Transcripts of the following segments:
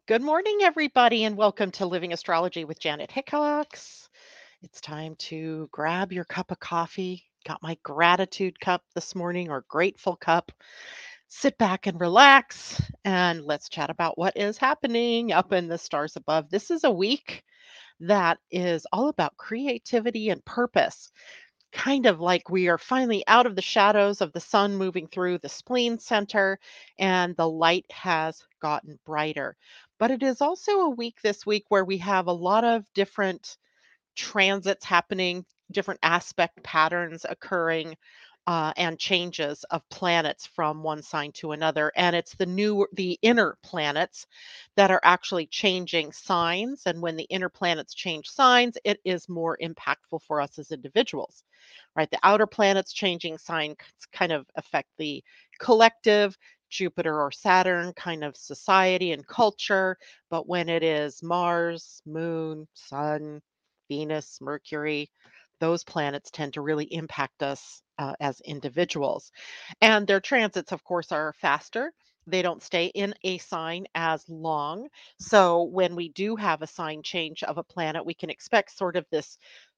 Good morning, everybody, and welcome to Living Astrology with Janet Hickox. It's time to grab your cup of coffee. Got my gratitude cup this morning or grateful cup. Sit back and relax, and let's chat about what is happening up in the stars above. This is a week that is all about creativity and purpose, kind of like we are finally out of the shadows of the sun moving through the spleen center and the light has gotten brighter. But it is also a week this week where we have a lot of different transits happening, different aspect patterns occurring, and changes of planets from one sign to another. And it's the inner planets that are actually changing signs. And when the inner planets change signs, it is more impactful for us as individuals, right? The outer planets changing sign kind of affect the collective. Jupiter or Saturn, kind of society and culture. But when it is Mars, Moon, Sun, Venus, Mercury, those planets tend to really impact us as individuals. And their transits, of course, are faster. They don't stay in a sign as long. So when we do have a sign change of a planet, we can expect sort of this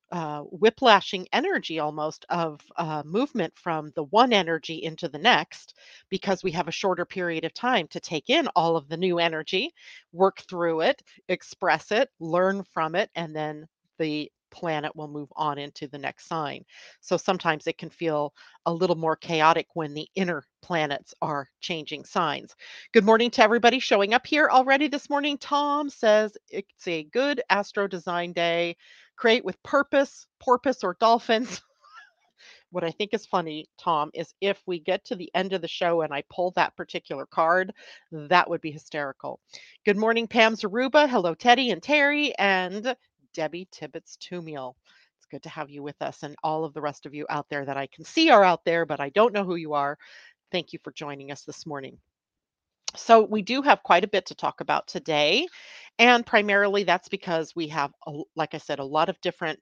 whiplashing energy almost of movement from the one energy into the next because we have a shorter period of time to take in all of the new energy, work through it, express it, learn from it, and then the planet will move on into the next sign. So sometimes it can feel a little more chaotic when the inner planets are changing signs. Good morning to everybody showing up here already this morning. Tom says it's a good astro design day. Create with purpose, porpoise, or dolphins. What I think is funny, Tom, is if we get to the end of the show and I pull that particular card, that would be hysterical. Good morning, Pam Zaruba. Hello, Teddy and Terry, and Debbie Tibbetts Tumiel. It's good to have you with us and all of the rest of you out there that I can see are out there, but I don't know who you are. Thank you for joining us this morning. So, we do have quite a bit to talk about today. And primarily that's because we have, like I said, a lot of different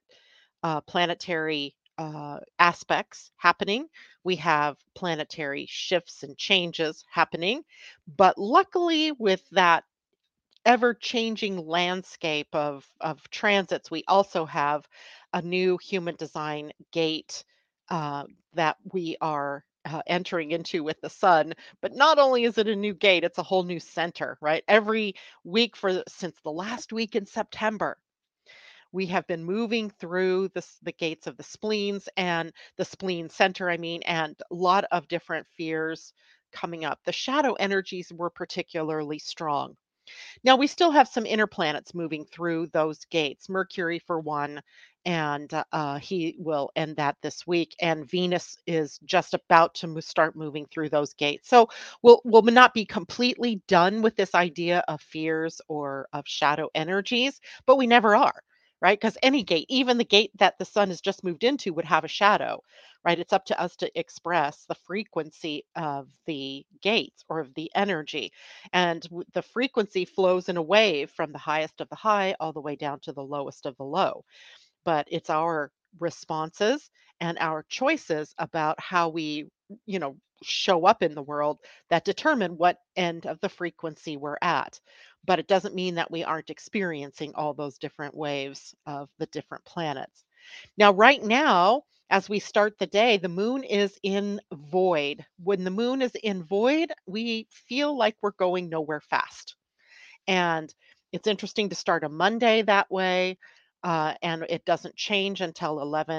planetary aspects happening. We have planetary shifts and changes happening. But luckily, with that ever changing landscape of transits, we also have a new human design gate that we are. Entering into with the sun, but not only is it a new gate, it's a whole new center, right? Every week since the last week in September, we have been moving through the gates of the spleens and the spleen center, I mean, and a lot of different fears coming up. The shadow energies were particularly strong. Now, we still have some inner planets moving through those gates. Mercury, for one, and he will end that this week. And Venus is just about to start moving through those gates. So we'll not be completely done with this idea of fears or of shadow energies, but we never are. Right? Because any gate, even the gate that the sun has just moved into, would have a shadow, right? It's up to us to express the frequency of the gates or of the energy, and the frequency flows in a wave from the highest of the high all the way down to the lowest of the low. But it's our responses and our choices about how we, show up in the world that determine what end of the frequency we're at. But it doesn't mean that we aren't experiencing all those different waves of the different planets. Now, right now, as we start the day, the moon is in void. When the moon is in void, we feel like we're going nowhere fast. And it's interesting to start a Monday that way. And it doesn't change until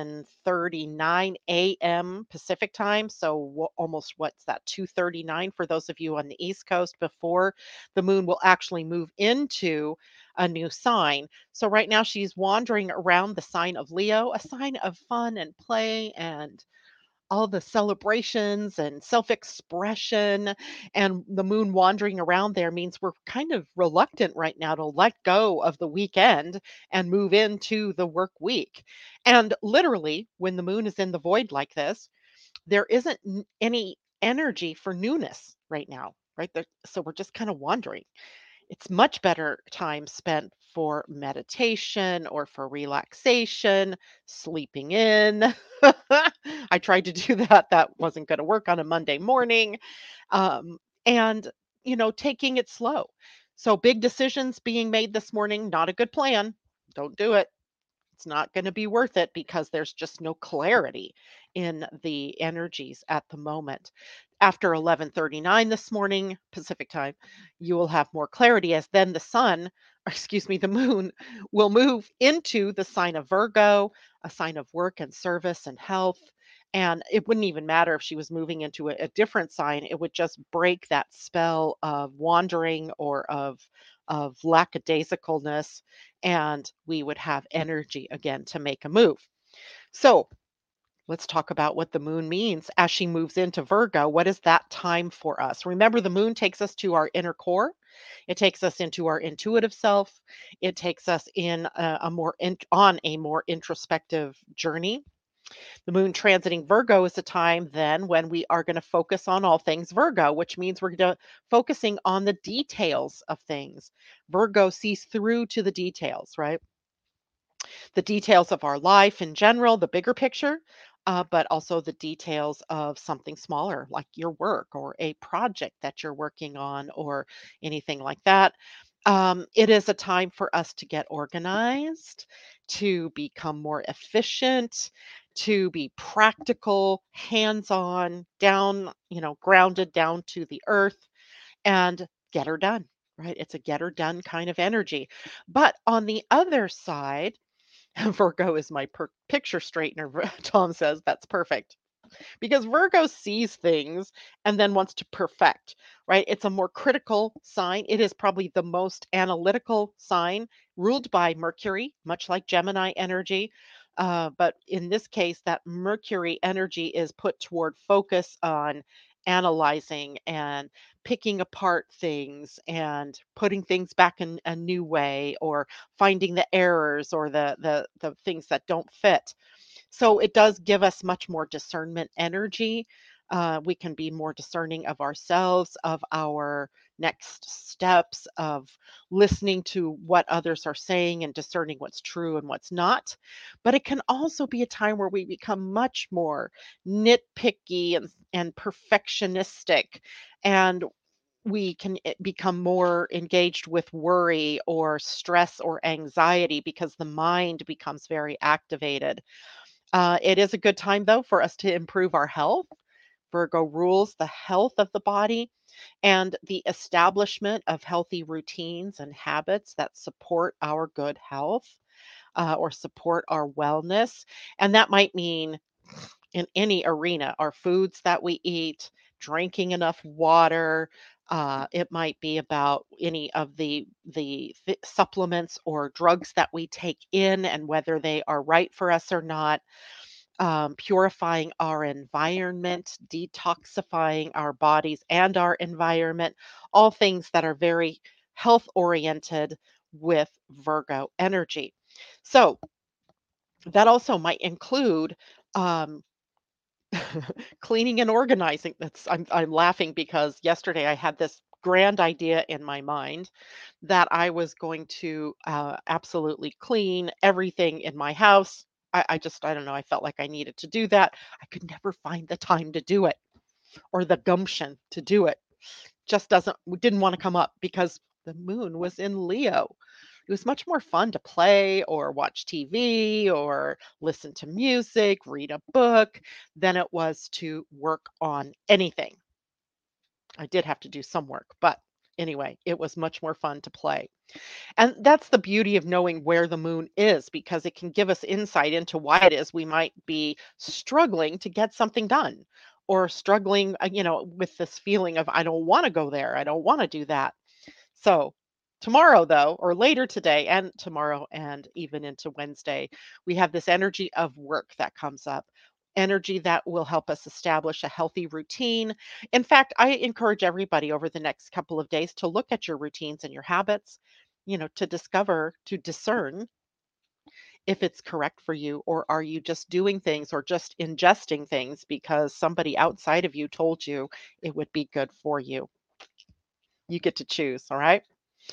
11:39 a.m. Pacific time. So almost what's that, 2:39 for those of you on the East Coast before the moon will actually move into a new sign. So right now she's wandering around the sign of Leo, a sign of fun and play and all the celebrations and self-expression, and the moon wandering around there means we're kind of reluctant right now to let go of the weekend and move into the work week. And literally, when the moon is in the void like this, there isn't any energy for newness right now, right? So we're just kind of wandering. It's much better time spent for meditation or for relaxation, sleeping in. I tried to do that. That wasn't going to work on a Monday morning. And, taking it slow. So, big decisions being made this morning, not a good plan. Don't do it. It's not going to be worth it because there's just no clarity in the energies at the moment. After 11:39 this morning Pacific time, you will have more clarity as then the sun, or excuse me, the moon will move into the sign of Virgo, a sign of work and service and health. And it wouldn't even matter if she was moving into a different sign. It would just break that spell of wandering or of lackadaisicalness, and we would have energy again to make a move. So let's talk about what the moon means as she moves into Virgo. What is that time for us? Remember, the moon takes us to our inner core. It takes us into our intuitive self. It takes us in on a more introspective journey. The moon transiting Virgo is a time then when we are going to focus on all things Virgo, which means we're going to focusing on the details of things. Virgo sees through to the details, right? The details of our life in general, the bigger picture, but also the details of something smaller like your work or a project that you're working on or anything like that. It is a time for us to get organized, to become more efficient, to be practical, hands on, down, grounded down to the earth and get her done, right? It's a get her done kind of energy. But on the other side, Virgo is my picture straightener. Tom says that's perfect because Virgo sees things and then wants to perfect, right? It's a more critical sign. It is probably the most analytical sign ruled by Mercury, much like Gemini energy. But in this case, that Mercury energy is put toward focus on analyzing and picking apart things and putting things back in a new way or finding the errors or the things that don't fit. So it does give us much more discernment energy. We can be more discerning of ourselves, of our next steps, of listening to what others are saying and discerning what's true and what's not. But it can also be a time where we become much more nitpicky and perfectionistic. And we can become more engaged with worry or stress or anxiety because the mind becomes very activated. It is a good time, though, for us to improve our health. Virgo rules the health of the body and the establishment of healthy routines and habits that support our good health or support our wellness. And that might mean in any arena, our foods that we eat, drinking enough water. It might be about any of the supplements or drugs that we take in and whether they are right for us or not, purifying our environment, detoxifying our bodies and our environment, all things that are very health oriented with Virgo energy. So that also might include um, cleaning and organizing. I'm laughing because yesterday I had this grand idea in my mind that I was going to absolutely clean everything in my house. I don't know. I felt like I needed to do that. I could never find the time to do it or the gumption to do it. Just didn't want to come up because the moon was in Leo. It was much more fun to play or watch TV or listen to music, read a book than it was to work on anything. I did have to do some work, but anyway, it was much more fun to play. And that's the beauty of knowing where the moon is because it can give us insight into why it is we might be struggling to get something done or struggling, with this feeling of, I don't want to go there. I don't want to do that. So, tomorrow, though, or later today and tomorrow and even into Wednesday, we have this energy of work that comes up. Energy that will help us establish a healthy routine. In fact, I encourage everybody over the next couple of days to look at your routines and your habits, to discover, to discern if it's correct for you, or are you just doing things or just ingesting things because somebody outside of you told you it would be good for you. You get to choose, all right?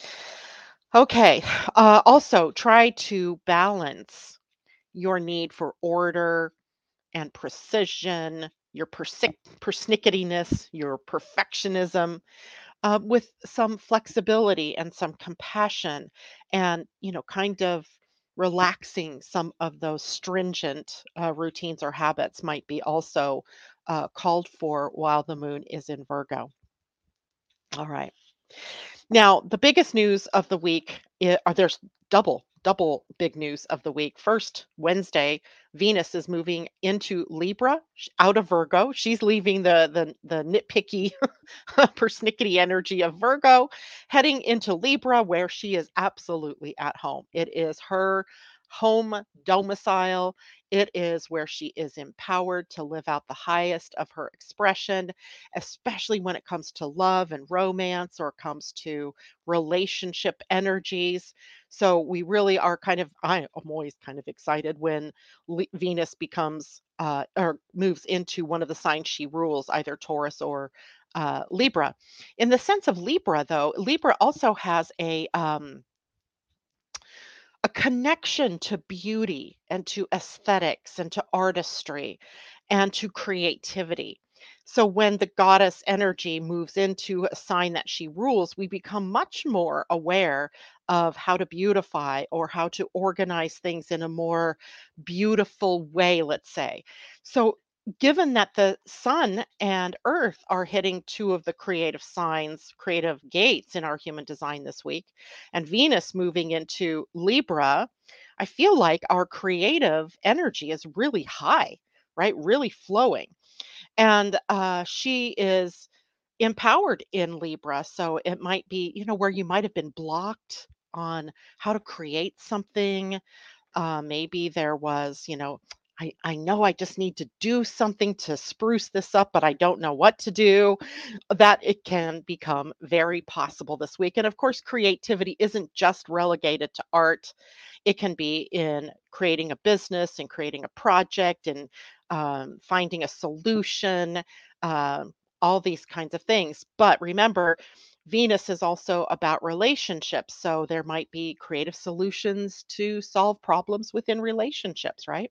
Okay. Also, try to balance your need for order and precision, your persinickiness, your perfectionism, with some flexibility and some compassion and, kind of relaxing some of those stringent routines or habits might be also called for while the moon is in Virgo. All right. Now, the biggest news of the week, there's double big news of the week. First, Wednesday, Venus is moving into Libra, out of Virgo. She's leaving the nitpicky, persnickety energy of Virgo, heading into Libra, where she is absolutely at home. It is her home domicile. It is where she is empowered to live out the highest of her expression, especially when it comes to love and romance or comes to relationship energies. So we really are I am always kind of excited when Venus becomes or moves into one of the signs she rules, either Taurus or Libra. In the sense of Libra, though, Libra also has a connection to beauty and to aesthetics and to artistry and to creativity. So when the goddess energy moves into a sign that she rules, we become much more aware of how to beautify or how to organize things in a more beautiful way, let's say. So given that the sun and earth are hitting two of the creative signs, creative gates in our human design this week, and Venus moving into Libra, I feel like our creative energy is really high, right? Really flowing. And she is empowered in Libra. So it might be, where you might have been blocked on how to create something. Maybe there was, I know I just need to do something to spruce this up, but I don't know what to do. That it can become very possible this week. And of course, creativity isn't just relegated to art. It can be in creating a business and creating a project and finding a solution, all these kinds of things. But remember, Venus is also about relationships. So there might be creative solutions to solve problems within relationships, right?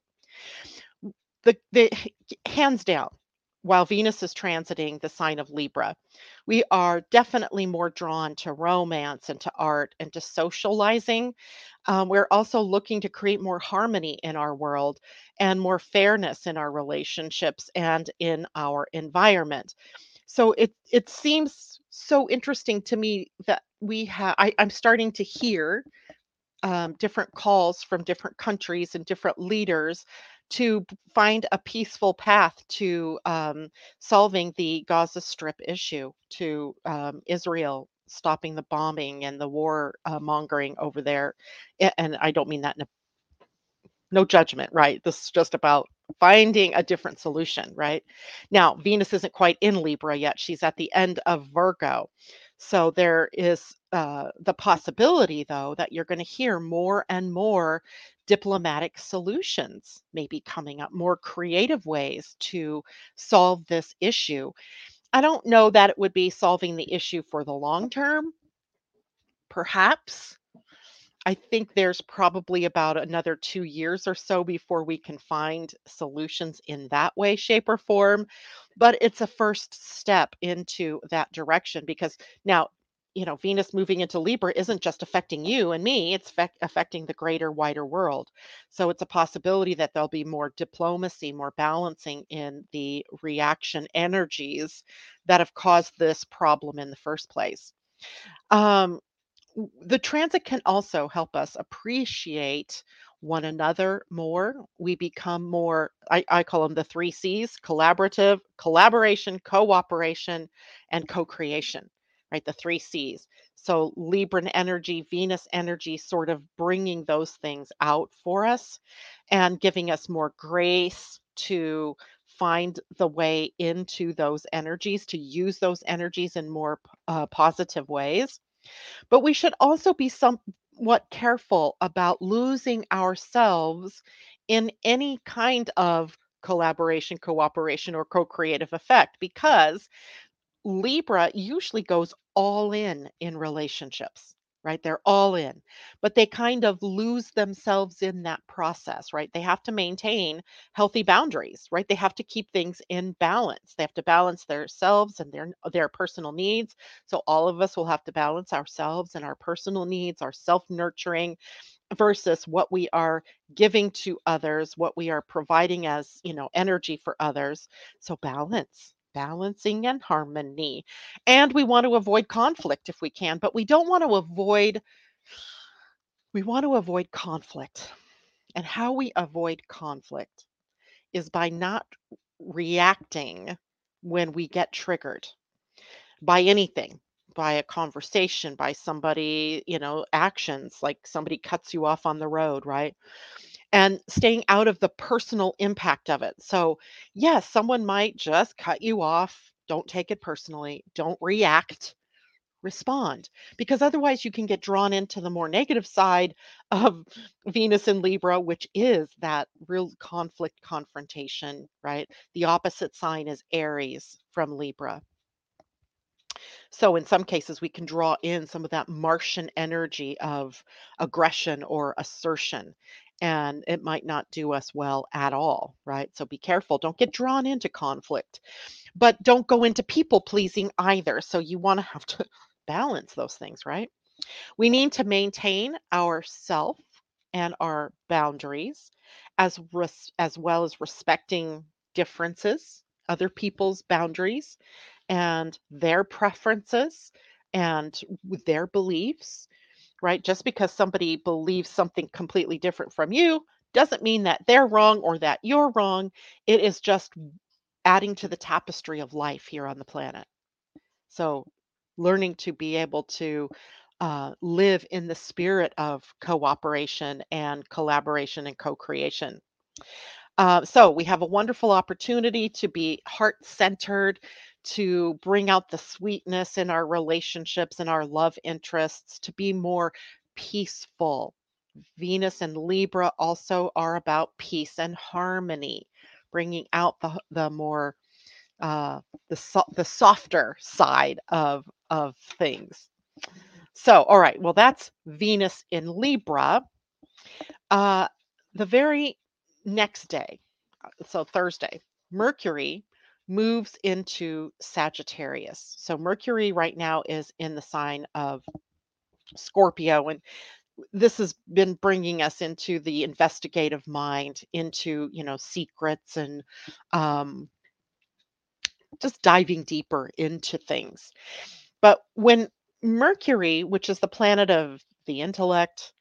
The hands down, while Venus is transiting the sign of Libra, we are definitely more drawn to romance and to art and to socializing. We're also looking to create more harmony in our world and more fairness in our relationships and in our environment. So it seems so interesting to me that I'm starting to hear different calls from different countries and different leaders to find a peaceful path to solving the Gaza Strip issue, to Israel stopping the bombing and the war mongering over there. And I don't mean that in a no judgment, right? This is just about finding a different solution, right? Now, Venus isn't quite in Libra yet. She's at the end of Virgo. So there is the possibility, though, that you're going to hear more and more diplomatic solutions maybe coming up, more creative ways to solve this issue. I don't know that it would be solving the issue for the long term, perhaps. I think there's probably about another 2 years or so before we can find solutions in that way, shape, or form, but it's a first step into that direction because now, Venus moving into Libra isn't just affecting you and me, it's affecting the greater, wider world. So it's a possibility that there'll be more diplomacy, more balancing in the reaction energies that have caused this problem in the first place. Um, the transit can also help us appreciate one another more. We become more, I call them the three C's: collaborative, collaboration, cooperation, and co creation, right? The three C's. So, Libran energy, Venus energy, sort of bringing those things out for us and giving us more grace to find the way into those energies, to use those energies in more positive ways, but we should also be somewhat careful about losing ourselves in any kind of collaboration, cooperation, or co creative effect because Libra usually goes all in relationships. right? They're all in, but they kind of lose themselves in that process, right? They have to maintain healthy boundaries, right? They have to keep things in balance. They have to balance themselves and their personal needs. So all of us will have to balance ourselves and our personal needs, our self-nurturing versus what we are giving to others, what we are providing as, energy for others. So balance, balancing and harmony. And we want to avoid conflict if we can, but we want to avoid conflict. And how we avoid conflict is by not reacting when we get triggered by anything, by a conversation, by somebody, actions, like somebody cuts you off on the road, right? And staying out of the personal impact of it. So, yes, someone might just cut you off. Don't take it personally. Don't react. Respond. Because otherwise, you can get drawn into the more negative side of Venus in Libra, which is that real conflict confrontation, right? The opposite sign is Aries from Libra. So in some cases, we can draw in some of that Martian energy of aggression or assertion, and it might not do us well at all, right? So be careful. Don't get drawn into conflict, but don't go into people pleasing either. So you want to have to balance those things, right? We need to maintain our self and our boundaries as well as respecting differences, other people's boundaries and their preferences and with their beliefs, right? Just because somebody believes something completely different from you doesn't mean that they're wrong or that you're wrong. It is just adding to the tapestry of life here on the planet. So, learning to be able to live in the spirit of cooperation and collaboration and co creation. So we have a wonderful opportunity to be heart centered, to bring out the sweetness in our relationships and our love interests, to be more peaceful. Venus and Libra also are about peace and harmony, bringing out the more uh, the softer side of things. So, all right, well, that's Venus in Libra. Uh, the very next day, so Thursday, Mercury moves into Sagittarius. So Mercury right now is in the sign of Scorpio, and this has been bringing us into the investigative mind, into secrets and um, just diving deeper into things. But when Mercury, which is the planet of the intellect,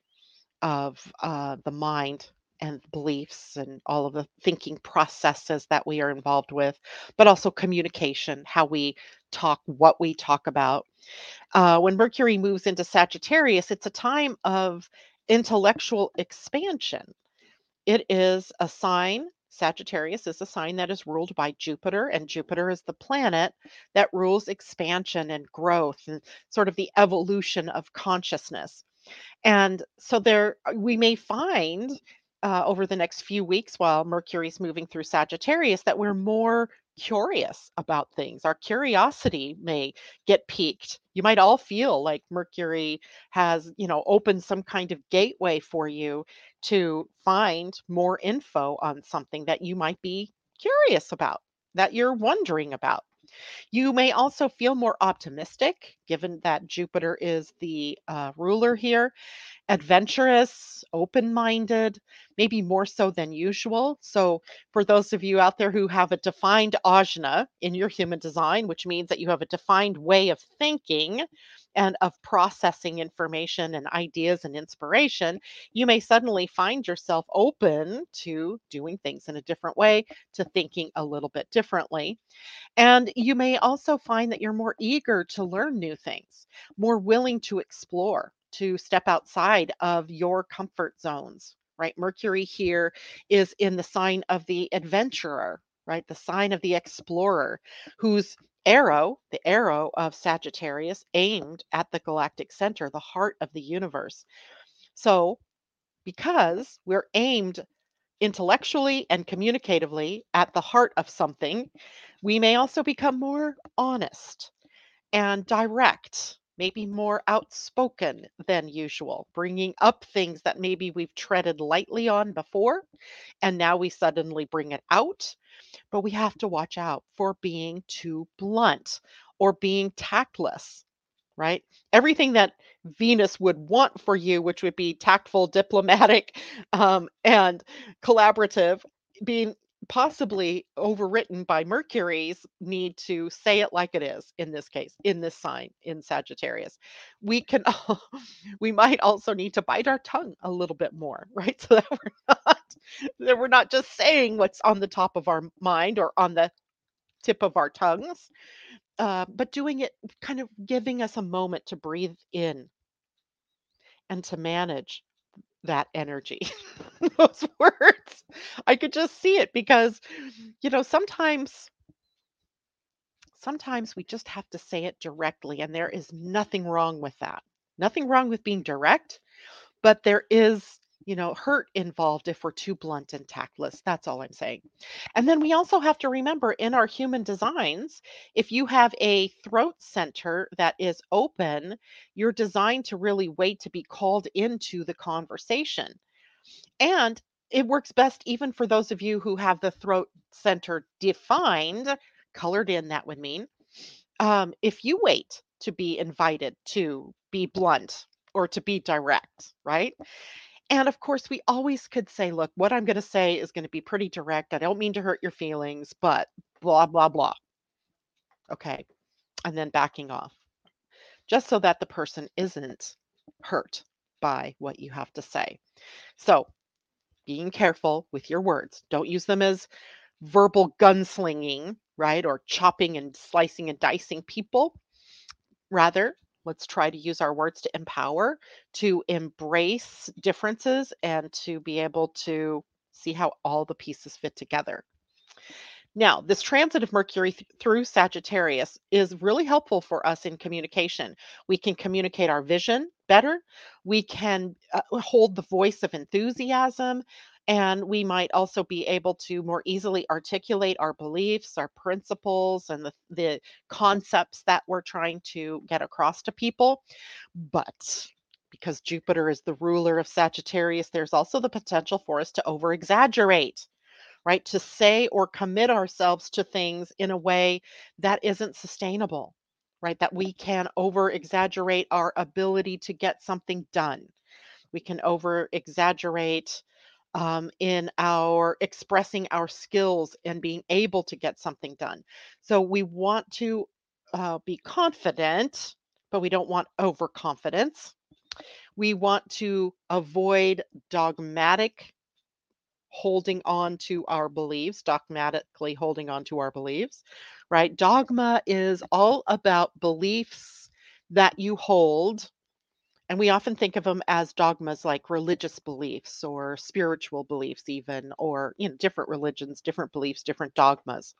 of the mind and beliefs and all of the thinking processes that we are involved with, but also communication, how we talk, what we talk about. When Mercury moves into Sagittarius, it's a time of intellectual expansion. It is a sign. Sagittarius is a sign that is ruled by Jupiter, and Jupiter is the planet that rules expansion and growth and sort of the evolution of consciousness. And so we may find over the next few weeks while Mercury's moving through Sagittarius that we're more curious about things. Our curiosity may get piqued. You might all feel like Mercury has, opened some kind of gateway for you to find more info on something that you might be curious about, that you're wondering about. You may also feel more optimistic, given that Jupiter is the ruler here, adventurous, open-minded, maybe more so than usual. So, for those of you out there who have a defined ajna in your human design, which means that you have a defined way of thinking and of processing information and ideas and inspiration, you may suddenly find yourself open to doing things in a different way, to thinking a little bit differently. And you may also find that you're more eager to learn new things, more willing to explore, to step outside of your comfort zones, right? Mercury here is in the sign of the adventurer, right? The sign of the explorer, whose the arrow of Sagittarius, aimed at the galactic center, the heart of the universe. So, because we're aimed intellectually and communicatively at the heart of something, we may also become more honest and direct, maybe more outspoken than usual, bringing up things that maybe we've treaded lightly on before, and now we suddenly bring it out. But we have to watch out for being too blunt or being tactless, right? Everything that Venus would want for you, which would be tactful, diplomatic, and collaborative, being possibly overwritten by Mercury's need to say it like it is in this case, in this sign, in Sagittarius. We can, we might also need to bite our tongue a little bit more, right? So that we're not just saying what's on the top of our mind or on the tip of our tongues, but doing it, kind of giving us a moment to breathe in and to manage that energy. Those words. I could just see it because, sometimes we just have to say it directly, and there is nothing wrong with that. Nothing wrong with being direct, but there is, hurt involved if we're too blunt and tactless. That's all I'm saying. And then we also have to remember in our human designs, if you have a throat center that is open, you're designed to really wait to be called into the conversation. And it works best even for those of you who have the throat center defined, colored in, that would mean. If you wait to be invited to be blunt or to be direct, right? And of course, we always could say, look, what I'm going to say is going to be pretty direct. I don't mean to hurt your feelings, but blah, blah, blah. Okay. And then backing off, just so that the person isn't hurt by what you have to say. So being careful with your words. Don't use them as verbal gunslinging, right? Or chopping and slicing and dicing people. Rather, let's try to use our words to empower, to embrace differences, and to be able to see how all the pieces fit together. Now, this transit of Mercury through Sagittarius is really helpful for us in communication. We can communicate our vision better. We can hold the voice of enthusiasm. And we might also be able to more easily articulate our beliefs, our principles, and the concepts that we're trying to get across to people. But because Jupiter is the ruler of Sagittarius, there's also the potential for us to over exaggerate, right? To say or commit ourselves to things in a way that isn't sustainable, right? That we can over exaggerate our ability to get something done. We can over exaggerate in our expressing our skills and being able to get something done. So we want to be confident, but we don't want overconfidence. We want to avoid dogmatic holding on to our beliefs, dogmatically holding on to our beliefs, right? Dogma is all about beliefs that you hold. And we often think of them as dogmas like religious beliefs or spiritual beliefs, even, or, different religions, different beliefs, different dogmas.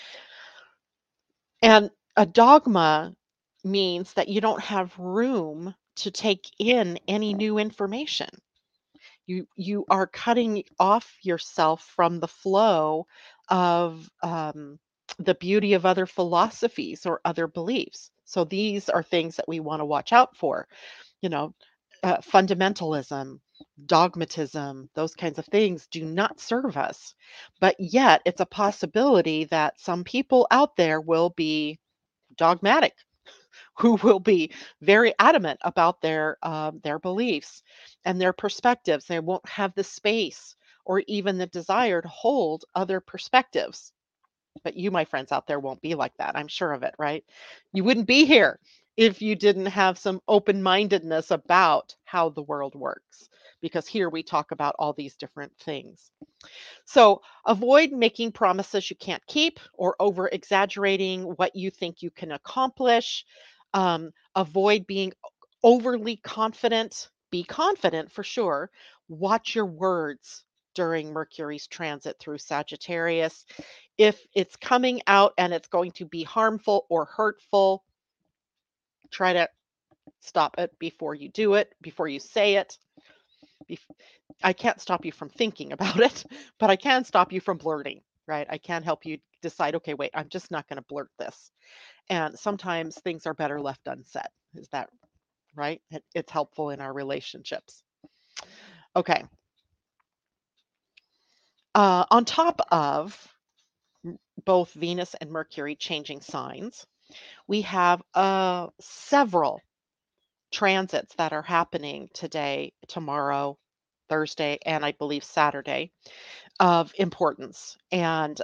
And a dogma means that you don't have room to take in any new information. You are cutting off yourself from the flow of the beauty of other philosophies or other beliefs. So these are things that we want to watch out for. You know, fundamentalism, dogmatism, those kinds of things do not serve us. But yet, it's a possibility that some people out there will be dogmatic, who will be very adamant about their beliefs and their perspectives. They won't have the space or even the desire to hold other perspectives. But you, my friends out there, won't be like that. I'm sure of it, right? You wouldn't be here if you didn't have some open mindedness about how the world works, because here we talk about all these different things. So avoid making promises you can't keep or over exaggerating what you think you can accomplish. Avoid being overly confident. Be confident for sure. Watch your words during Mercury's transit through Sagittarius. If it's coming out and it's going to be harmful or hurtful, try to stop it before you do it, before you say it. I can't stop you from thinking about it, but I can stop you from blurting, right? I can help you decide, okay, wait, I'm just not going to blurt this. And sometimes things are better left unsaid. Is that right? It's helpful in our relationships. Okay. On top of both Venus and Mercury changing signs, we have several transits that are happening today, tomorrow, Thursday, and I believe Saturday of importance. And,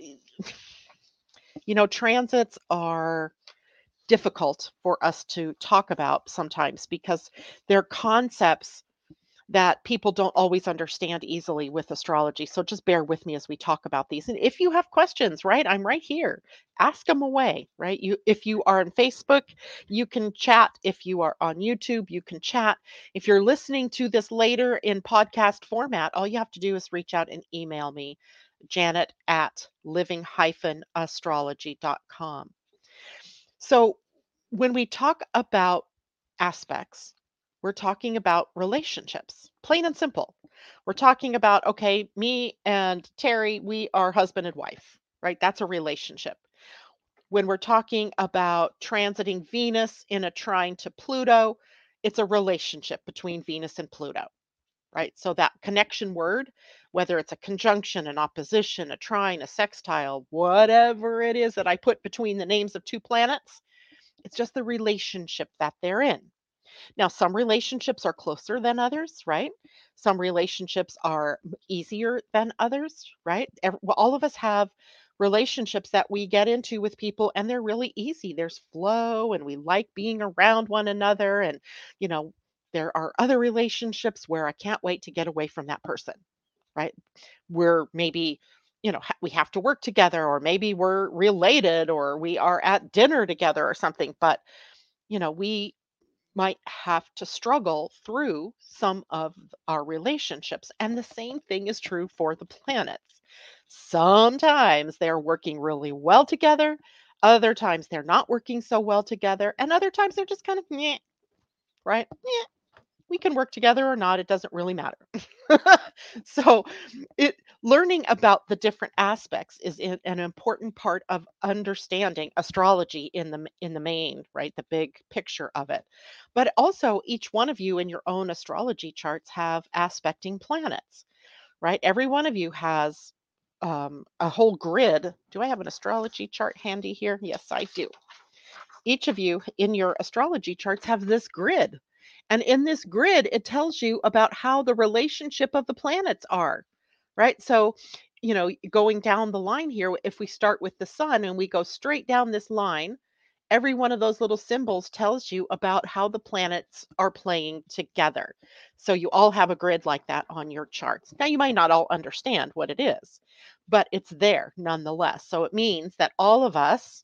transits are difficult for us to talk about sometimes because they're concepts that people don't always understand easily with astrology. So just bear with me as we talk about these. And if you have questions, right, I'm right here. Ask them away, right? If you are on Facebook, you can chat. If you are on YouTube, you can chat. If you're listening to this later in podcast format, all you have to do is reach out and email me, Janet at living-astrology.com. So when we talk about aspects, we're talking about relationships, plain and simple. We're talking about, okay, me and Terry, we are husband and wife, right? That's a relationship. When we're talking about transiting Venus in a trine to Pluto, it's a relationship between Venus and Pluto, right? So that connection word, whether it's a conjunction, an opposition, a trine, a sextile, whatever it is that I put between the names of two planets, it's just the relationship that they're in. Now, some relationships are closer than others, right? Some relationships are easier than others, right? Well, all of us have relationships that we get into with people and they're really easy. There's flow and we like being around one another. And, you know, there are other relationships where I can't wait to get away from that person, right? We're maybe, we have to work together, or maybe we're related, or we are at dinner together or something. But, we might have to struggle through some of our relationships. And the same thing is true for the planets. Sometimes they're working really well together, other times they're not working so well together, and other times they're just kind of meh, right? We can work together or not, it doesn't really matter. So, it learning about the different aspects is an important part of understanding astrology in the main, right? The big picture of it. But also each one of you in your own astrology charts have aspecting planets, right? Every one of you has a whole grid. Do I have an astrology chart handy here? Yes, I do. Each of you in your astrology charts have this grid. And in this grid, it tells you about how the relationship of the planets are, right? So, going down the line here, if we start with the sun and we go straight down this line, every one of those little symbols tells you about how the planets are playing together. So you all have a grid like that on your charts. Now, you might not all understand what it is, but it's there nonetheless. So it means that all of us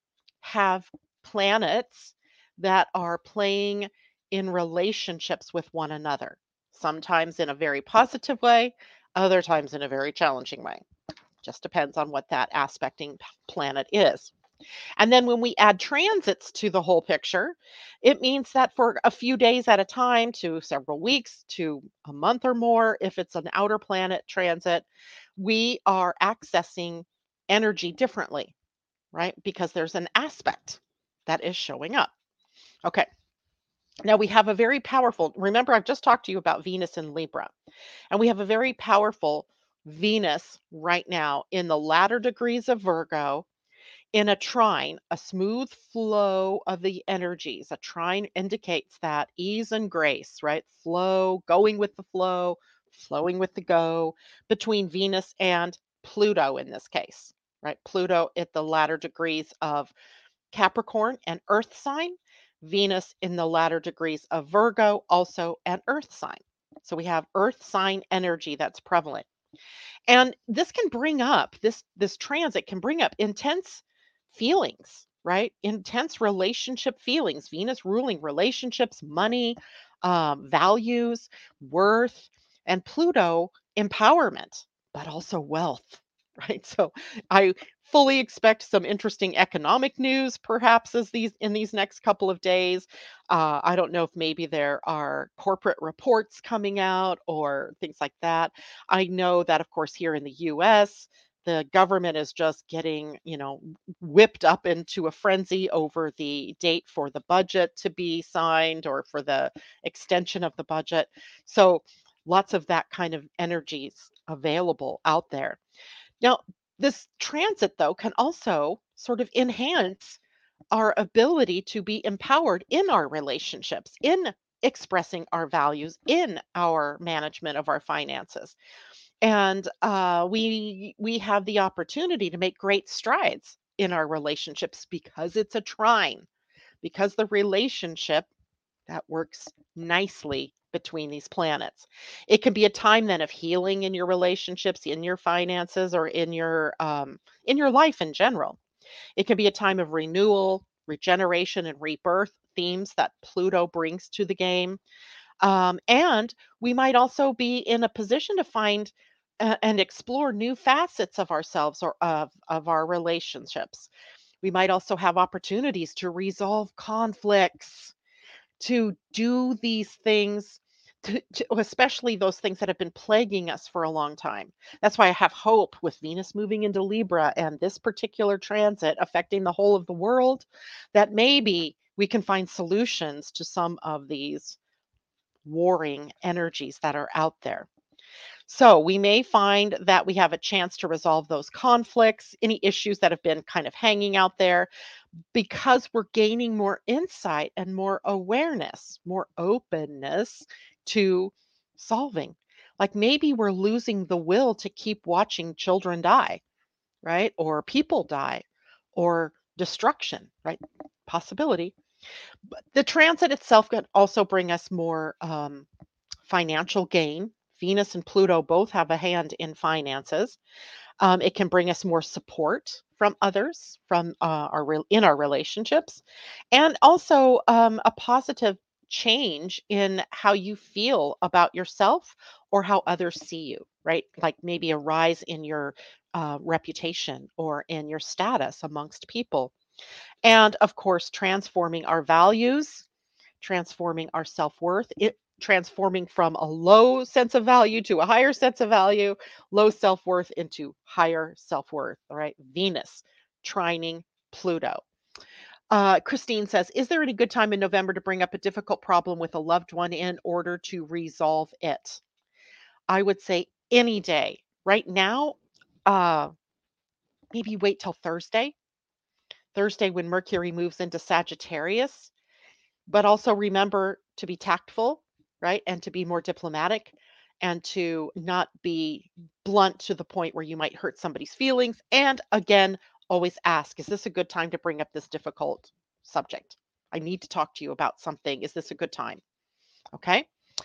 have planets that are playing in relationships with one another, sometimes in a very positive way, other times in a very challenging way. Just depends on what that aspecting planet is. And then when we add transits to the whole picture, it means that for a few days at a time, to several weeks, to a month or more, if it's an outer planet transit, we are accessing energy differently, right? Because there's an aspect that is showing up. Okay. Now we have a very powerful, remember, I've just talked to you about Venus in Libra, and we have a very powerful Venus right now in the latter degrees of Virgo in a trine, a smooth flow of the energies. A trine indicates that ease and grace, right? Flow, going with the flow, flowing with the go between Venus and Pluto in this case, right? Pluto at the latter degrees of Capricorn and earth sign, Venus in the latter degrees of Virgo, also an earth sign. So we have earth sign energy that's prevalent. And this can bring up this transit can bring up intense feelings, right? Intense relationship feelings. Venus ruling relationships, money, values, worth, and Pluto empowerment, but also wealth, right? So I fully expect some interesting economic news perhaps as these next couple of days. I don't know if maybe there are corporate reports coming out or things like that. I know that, of course, here in the US, The government is just getting, whipped up into a frenzy over the date for the budget to be signed or for the extension of the budget. So lots of that kind of energies available out there. Now, this transit, though, can also sort of enhance our ability to be empowered in our relationships, in expressing our values, in our management of our finances. And we have the opportunity to make great strides in our relationships because it's a trine, because the relationship that works nicely between these planets. It can be a time then of healing in your relationships, in your finances, or in your life in general. It can be a time of renewal, regeneration, and rebirth, themes that Pluto brings to the game. And we might also be in a position to find and explore new facets of ourselves or of our relationships. We might also have opportunities to resolve conflicts, to do these things, especially those things that have been plaguing us for a long time. That's why I have hope with Venus moving into Libra and this particular transit affecting the whole of the world, that maybe we can find solutions to some of these warring energies that are out there. So we may find that we have a chance to resolve those conflicts, any issues that have been kind of hanging out there, because we're gaining more insight and more awareness, more openness to solving. Like maybe we're losing the will to keep watching children die, right? Or people die, or destruction, right? Possibility. But the transit itself could also bring us more financial gain. Venus and Pluto both have a hand in finances. It can bring us more support from others, from in our relationships, and also a positive change in how you feel about yourself or how others see you. Right, like maybe a rise in your reputation or in your status amongst people, and of course, transforming our values, transforming our self-worth, transforming from a low sense of value to a higher sense of value, low self-worth into higher self-worth, all right? Venus trining Pluto. Christine says, is there any good time in November to bring up a difficult problem with a loved one in order to resolve it? I would say any day. Right now, uh, maybe wait till Thursday. Thursday when Mercury moves into Sagittarius. But also remember to be tactful, right? And to be more diplomatic and to not be blunt to the point where you might hurt somebody's feelings. And again, always ask, is this a good time to bring up this difficult subject? I need to talk to you about something. Is this a good time? Okay.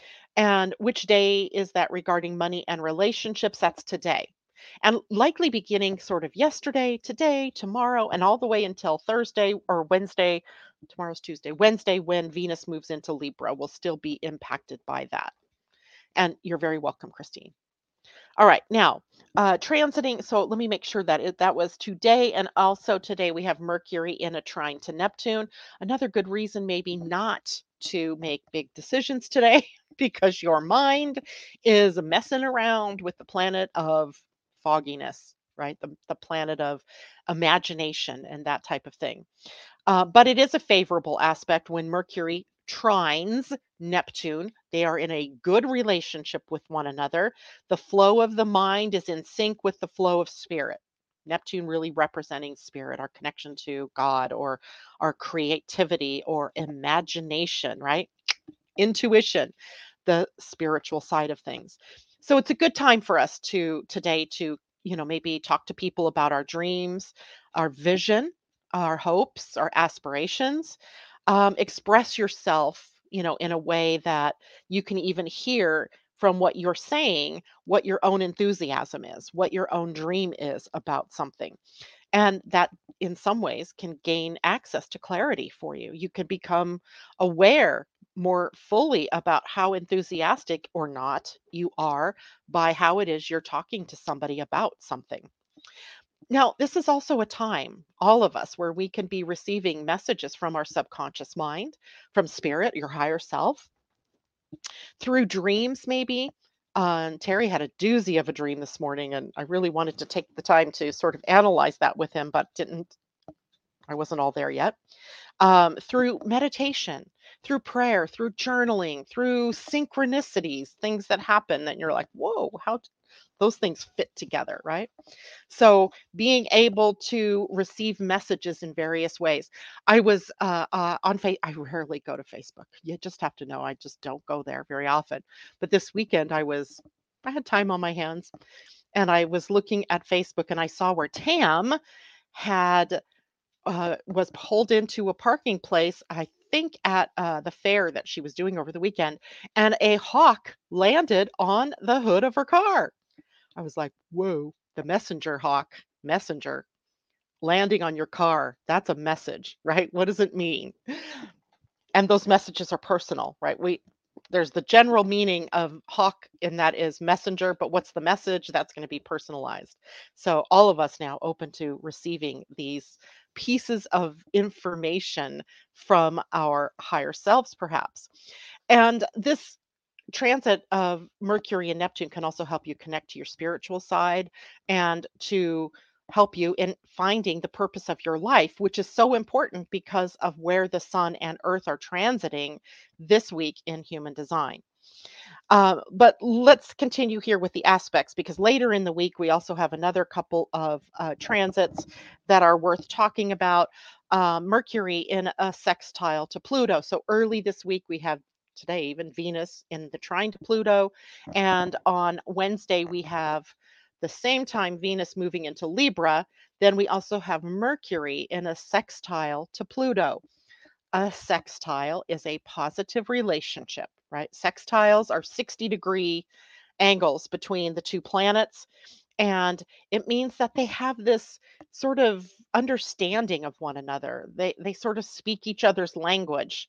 And which day is that regarding money and relationships? That's today. And likely beginning sort of yesterday, today, tomorrow, and all the way until Thursday or Wednesday. Tomorrow's Tuesday. Wednesday, when Venus moves into Libra, will still be impacted by that. And you're very welcome, Christine. All right, now transiting. So let me make sure that that was today, and also today we have Mercury in a trine to Neptune. Another good reason, maybe not to make big decisions today, because your mind is messing around with the planet of fogginess, right? The planet of imagination and that type of thing. But it is a favorable aspect when Mercury trines Neptune. They are in a good relationship with one another. The flow of the mind is in sync with the flow of spirit. Neptune really representing spirit, our connection to God or our creativity or imagination, right? Intuition, the spiritual side of things. So it's a good time for us to today to, maybe talk to people about our dreams, our vision, our hopes, our aspirations. Express yourself, in a way that you can even hear from what you're saying, what your own enthusiasm is, what your own dream is about something. And that in some ways can gain access to clarity for you. You can become aware more fully about how enthusiastic or not you are by how it is you're talking to somebody about something. Now, this is also a time, all of us, where we can be receiving messages from our subconscious mind, from spirit, your higher self, through dreams, maybe. Terry had a doozy of a dream this morning, and I really wanted to take the time to sort of analyze that with him, but didn't. I wasn't all there yet. Through meditation, through prayer, through journaling, through synchronicities, things that happen that you're like, whoa, those things fit together, right? So being able to receive messages in various ways. I was on I rarely go to Facebook. You just have to know I just don't go there very often. But this weekend I had time on my hands and I was looking at Facebook and I saw where Tam had was pulled into a parking place, I think at the fair that she was doing over the weekend, and a hawk landed on the hood of her car. I was like, whoa, the messenger hawk, messenger landing on your car. That's a message, right? What does it mean? And those messages are personal, right? There's the general meaning of hawk, and that is messenger, but what's the message? That's going to be personalized. So all of us now open to receiving these pieces of information from our higher selves, perhaps. And this transit of Mercury and Neptune can also help you connect to your spiritual side and to help you in finding the purpose of your life, which is so important because of where the sun and earth are transiting this week in human design. But let's continue here with the aspects because later in the week, we also have another couple of transits that are worth talking about. Mercury in a sextile to Pluto. So early this week, we have today, even Venus in the trine to Pluto. And on Wednesday, we have the same time Venus moving into Libra. Then we also have Mercury in a sextile to Pluto. A sextile is a positive relationship, right? Sextiles are 60-degree angles between the two planets. And it means that they have this sort of understanding of one another. They sort of speak each other's language.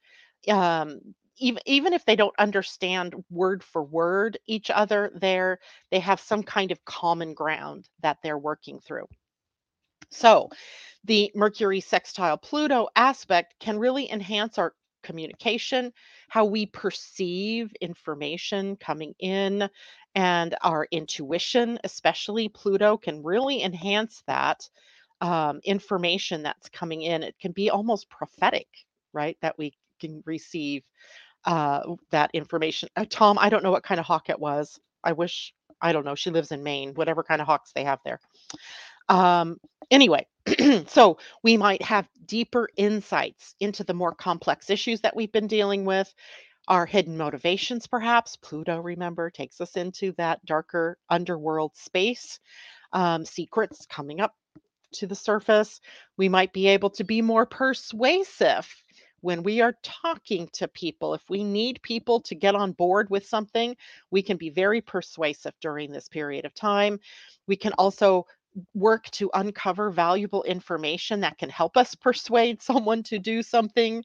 Even if they don't understand word for word each other, they have some kind of common ground that they're working through. So the Mercury sextile Pluto aspect can really enhance our communication, how we perceive information coming in, and our intuition, especially Pluto, can really enhance that information that's coming in. It can be almost prophetic, right? That we can receive that information. Tom, I don't know what kind of hawk it was. I don't know. She lives in Maine, whatever kind of hawks they have there. Um, anyway, so we might have deeper insights into the more complex issues that we've been dealing with, our hidden motivations, perhaps. Pluto, remember, takes us into that darker underworld space, secrets coming up to the surface. We might be able to be more persuasive when we are talking to people. If we need people to get on board with something, we can be very persuasive during this period of time. We can also work to uncover valuable information that can help us persuade someone to do something,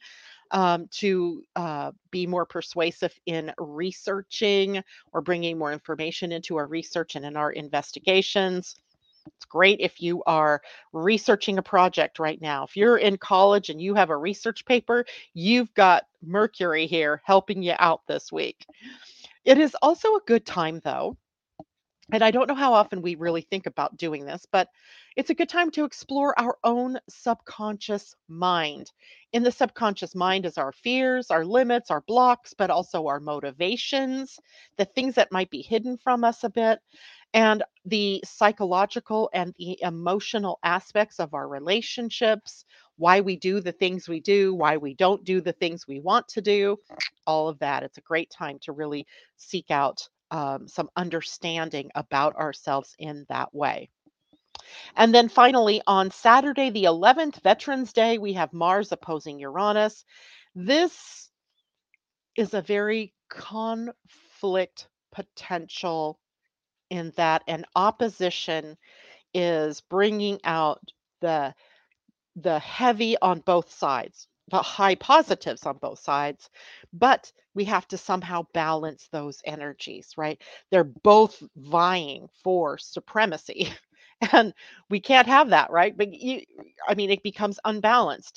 to be more persuasive in researching or bringing more information into our research and in our investigations. It's great if you are researching a project right now. If you're in college and you have a research paper, you've got Mercury here helping you out this week. It is also a good time, though, and I don't know how often we really think about doing this, but it's a good time to explore our own subconscious mind. In the subconscious mind is our fears, our limits, our blocks, but also our motivations, the things that might be hidden from us a bit, and the psychological and the emotional aspects of our relationships, why we do the things we do, why we don't do the things we want to do, all of that. It's a great time to really seek out some understanding about ourselves in that way. And then finally, on Saturday, the 11th, Veterans Day, we have Mars opposing Uranus. This is a very conflict potential in that an opposition is bringing out the heavy on both sides, the high positives on both sides, but we have to somehow balance those energies, right? They're both vying for supremacy. And we can't have that, right? I mean, it becomes unbalanced.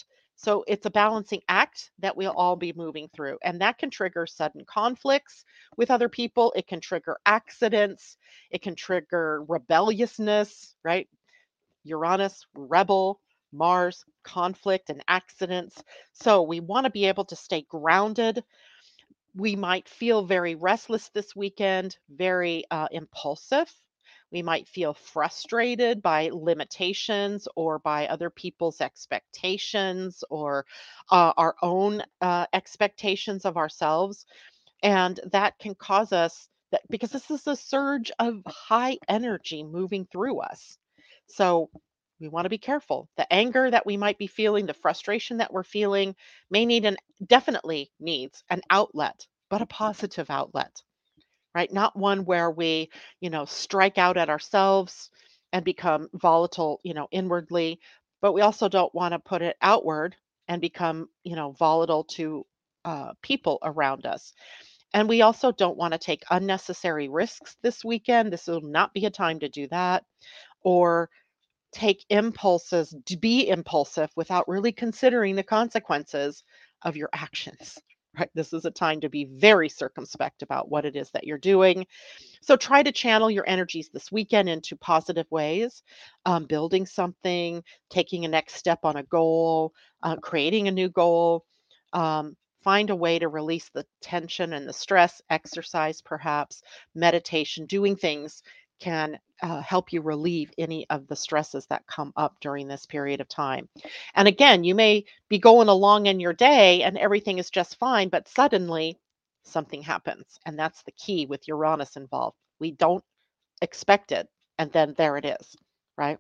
So it's a balancing act that we'll all be moving through. And that can trigger sudden conflicts with other people. It can trigger accidents. It can trigger rebelliousness, right? Uranus, rebel, Mars, conflict and accidents. So we want to be able to stay grounded. We might feel very restless this weekend, very impulsive. We might feel frustrated by limitations or by other people's expectations or our own expectations of ourselves. And that can cause us that because this is a surge of high energy moving through us. So we want to be careful. The anger that we might be feeling, the frustration that we're feeling may need an definitely needs an outlet, but a positive outlet, right? Not one where we, strike out at ourselves and become volatile, inwardly, but we also don't want to put it outward and become, volatile to people around us. And we also don't want to take unnecessary risks this weekend. This will not be a time to do that. Or take impulses, to be impulsive without really considering the consequences of your actions. Right? This is a time to be very circumspect about what it is that you're doing. So try to channel your energies this weekend into positive ways, building something, taking a next step on a goal, creating a new goal. Find a way to release the tension and the stress, exercise, perhaps, meditation, doing things can help you relieve any of the stresses that come up during this period of time. And again, you may be going along in your day and everything is just fine, but suddenly something happens. And that's the key with Uranus involved. We don't expect it. And then there it is, right?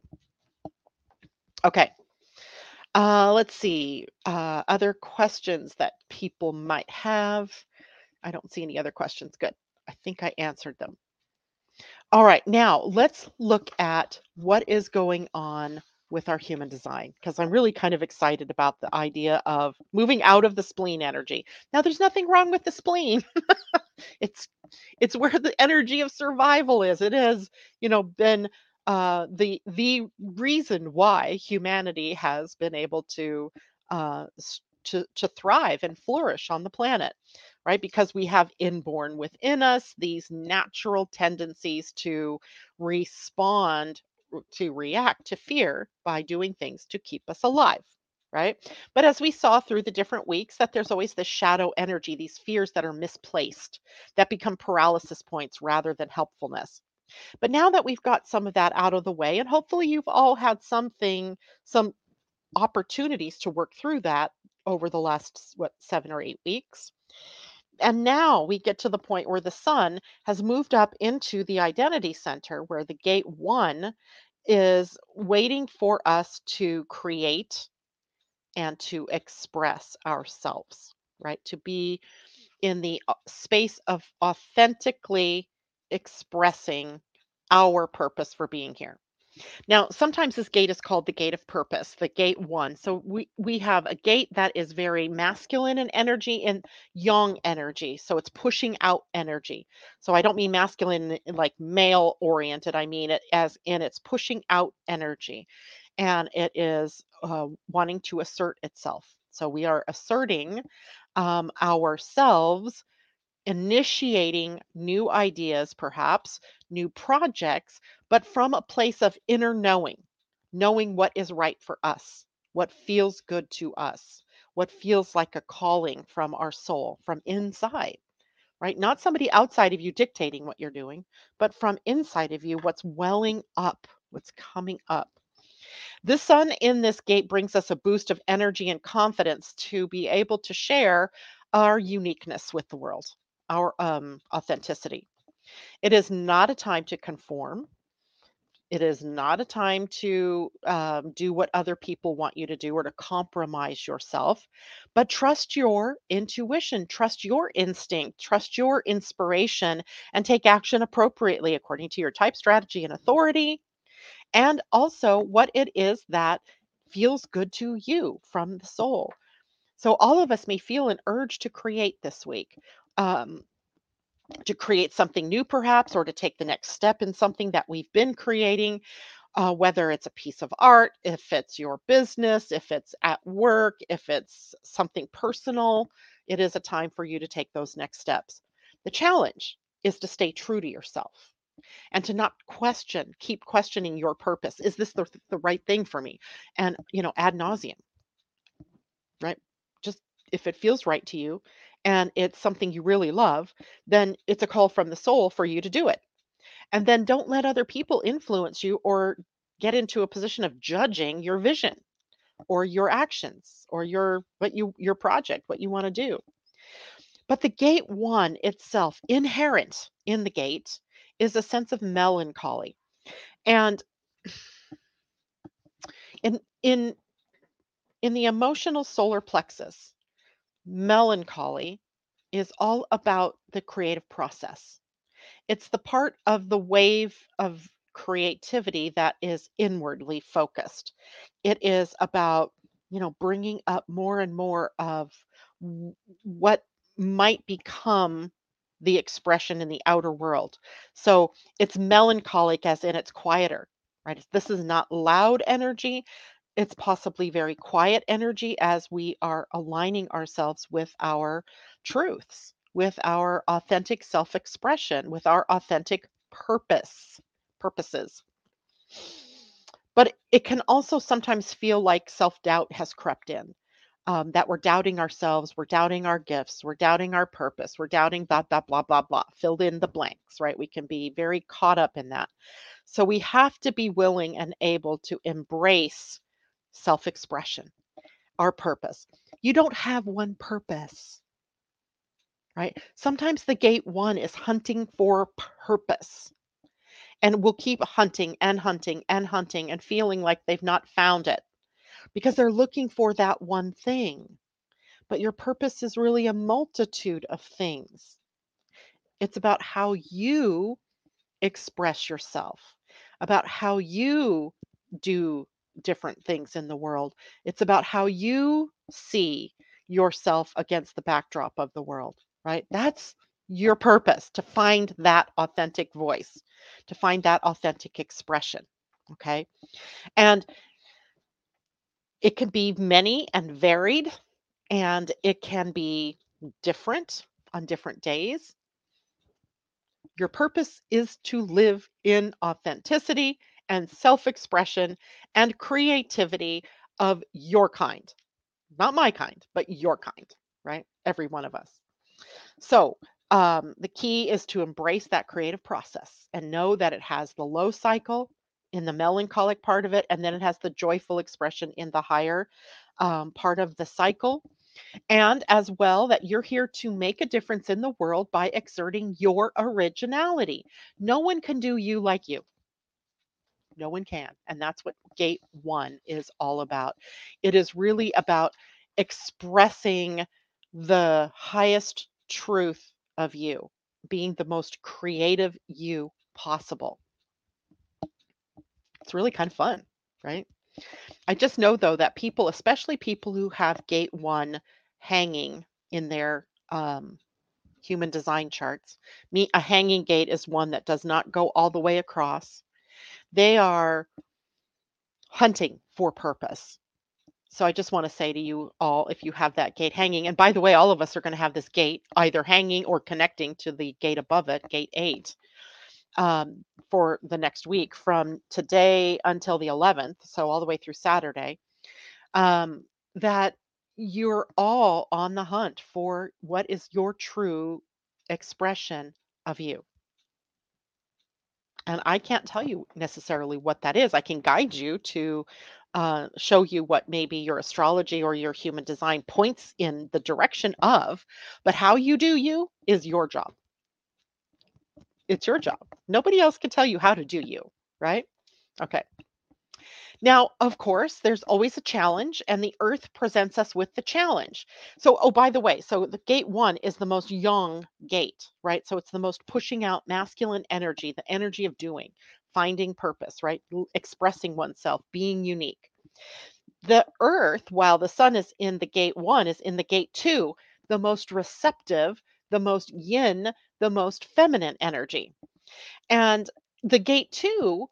Okay. Let's see. Other questions that people might have. I don't see any other questions. Good. I think I answered them. All right, now let's look at what is going on with our human design because I'm really kind of excited about the idea of moving out of the spleen energy. Now, there's nothing wrong with the spleen. it's it's where the energy of survival is. It has, been the reason why humanity has been able to to thrive and flourish on the planet, right? Because we have inborn within us these natural tendencies to respond, to react to fear by doing things to keep us alive. Right. But as we saw through the different weeks, that there's always this shadow energy, these fears that are misplaced, that become paralysis points rather than helpfulness. But now that we've got some of that out of the way, and hopefully you've all had some opportunities to work through that over the last, what, 7 or 8 weeks. And now we get to the point where the sun has moved up into the identity center, where the gate one is waiting for us to create and to express ourselves, right? To be in the space of authentically expressing our purpose for being here. Now, sometimes this gate is called the gate of purpose, the gate one. So we have a gate that is very masculine in energy and yang energy. So it's pushing out energy. So I don't mean masculine like male oriented. I mean it as in it's pushing out energy, and it is wanting to assert itself. So we are asserting ourselves, initiating new ideas, perhaps new projects, but from a place of inner knowing, knowing what is right for us, what feels good to us, what feels like a calling from our soul, from inside, right? Not somebody outside of you dictating what you're doing, but from inside of you, what's welling up, what's coming up. The sun in this gate brings us a boost of energy and confidence to be able to share our uniqueness with the world, our authenticity. It is not a time to conform. It is not a time to do what other people want you to do or to compromise yourself, but trust your intuition, trust your instinct, trust your inspiration, and take action appropriately according to your type, strategy, and authority, and also what it is that feels good to you from the soul. So, all of us may feel an urge to create this week, um, to create something new, perhaps, or to take the next step in something that we've been creating. whether it's a piece of art, if it's your business, if it's at work, if it's something personal, it is a time for you to take those next steps. The challenge is to stay true to yourself and to not keep questioning your purpose. Is this the right thing for me? And, ad nauseum, right? Just if it feels right to you and it's something you really love, then it's a call from the soul for you to do it. And then don't let other people influence you or get into a position of judging your vision or your actions or your project, what you want to do. But the gate one itself, inherent in the gate, is a sense of melancholy. And in in in the emotional solar plexus, melancholy is all about the creative process. It's the part of the wave of creativity that is inwardly focused. It is about, bringing up more and more of what might become the expression in the outer world. So it's melancholic as in it's quieter, right? This is not loud energy. It's possibly very quiet energy as we are aligning ourselves with our truths, with our authentic self expression, with our authentic purposes. But it can also sometimes feel like self doubt has crept in, that we're doubting ourselves, we're doubting our gifts, we're doubting our purpose, we're doubting blah, blah, blah, blah, blah, filled in the blanks, right? We can be very caught up in that. So we have to be willing and able to embrace self expression, our purpose. You don't have one purpose, right? Sometimes the gate one is hunting for purpose and will keep hunting and hunting and hunting and feeling like they've not found it because they're looking for that one thing. But your purpose is really a multitude of things. It's about how you express yourself, about how you do different things in the world. It's about how you see yourself against the backdrop of the world, right? That's your purpose, to find that authentic voice, to find that authentic expression. Okay. And it can be many and varied, and it can be different on different days. Your purpose is to live in authenticity and self expression and creativity of your kind, not my kind, but your kind, right? Every one of us. So, the key is to embrace that creative process and know that it has the low cycle in the melancholic part of it, and then it has the joyful expression in the higher part of the cycle. And as well, that you're here to make a difference in the world by exerting your originality. No one can do you like you. No one can. And that's what gate one is all about. It is really about expressing the highest truth of you, being the most creative you possible. It's really kind of fun, right? I just know though that people, especially people who have gate one hanging in their human design charts. A hanging gate is one that does not go all the way across. They are hunting for purpose. So I just want to say to you all, if you have that gate hanging, and by the way, all of us are going to have this gate either hanging or connecting to the gate above it, gate 8, for the next week from today until the 11th, so all the way through Saturday, that you're all on the hunt for what is your true expression of you. And I can't tell you necessarily what that is. I can guide you to show you what maybe your astrology or your human design points in the direction of, but how you do you is your job. It's your job. Nobody else can tell you how to do you, right? Okay. Now, of course, there's always a challenge, and the earth presents us with the challenge. So, oh, by the way, so the gate one is the most young gate, right? So it's the most pushing out masculine energy, the energy of doing, finding purpose, right? Expressing oneself, being unique. The earth, while the sun is in the gate one, is in the gate two, the most receptive, the most yin, the most feminine energy. And the gate two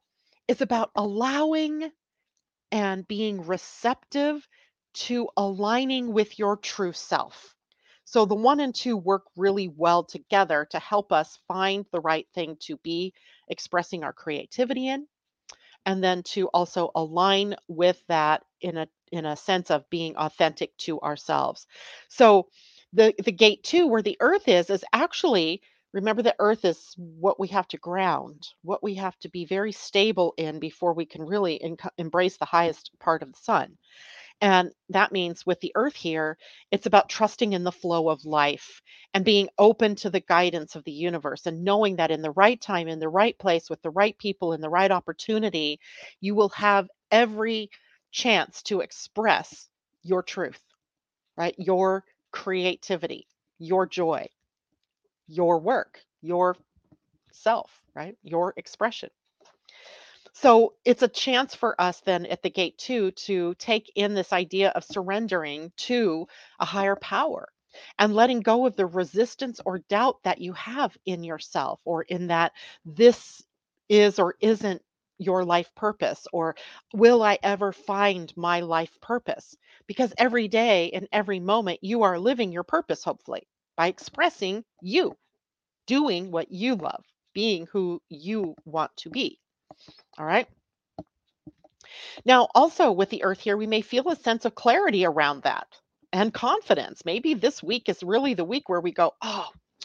is about allowing and being receptive to aligning with your true self. So the one and two work really well together to help us find the right thing to be expressing our creativity in, and then to also align with that in a sense of being authentic to ourselves. So the gate 2 where the earth is actually, remember, the earth is what we have to ground, what we have to be very stable in before we can really embrace the highest part of the sun. And that means with the earth here, it's about trusting in the flow of life and being open to the guidance of the universe and knowing that in the right time, in the right place, with the right people, in the right opportunity, you will have every chance to express your truth, right? Your creativity, your joy, your work, your self, right? Your expression. So it's a chance for us then at the gate 2 to take in this idea of surrendering to a higher power and letting go of the resistance or doubt that you have in yourself or in that this is or isn't your life purpose, or will I ever find my life purpose? Because every day and every moment you are living your purpose, hopefully, by expressing you, doing what you love, being who you want to be. All right. Now, also with the earth here, we may feel a sense of clarity around that and confidence. Maybe this week is really the week where we go, oh,